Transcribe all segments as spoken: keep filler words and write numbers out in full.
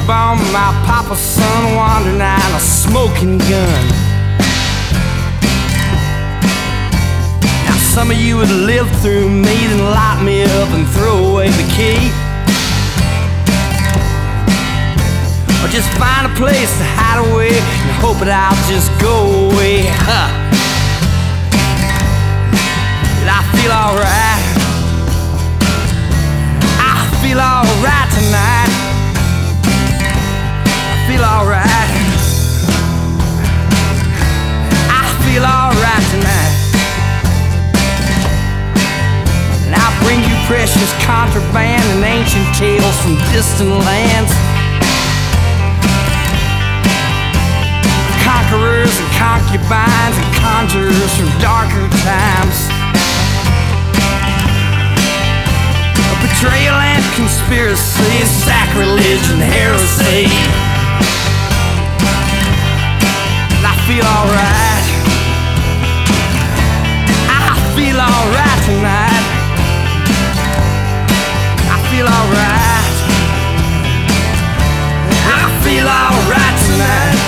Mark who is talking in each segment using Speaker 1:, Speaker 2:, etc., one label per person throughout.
Speaker 1: bomb, my papa's son wandering out a smoking gun. Now some of you would live through me, then lock me up and throw away the key, or just find a place to hide away and hope that I'll just go away. Huh. Did I feel alright? I feel alright tonight. I feel alright. I feel alright tonight. And I'll bring you precious contraband and ancient tales from distant lands, conquerors and concubines and conjurers from darker times, betrayal and conspiracy, sacrilege and heresy. And I feel alright. I feel alright tonight. I feel alright. I feel alright tonight.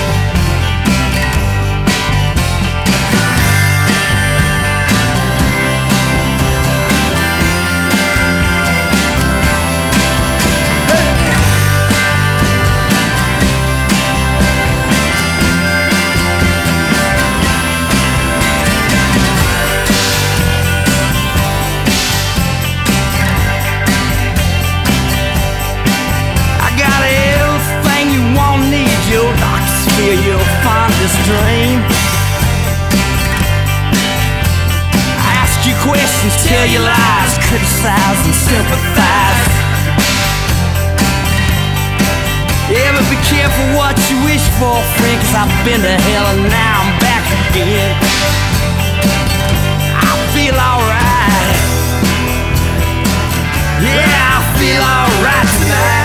Speaker 1: Your fondest dream. I ask you questions, tell you lies, criticize and sympathize. Yeah, but be careful what you wish for, friend, 'cause I've been to hell and now I'm back again. I feel alright. Yeah, I feel alright tonight.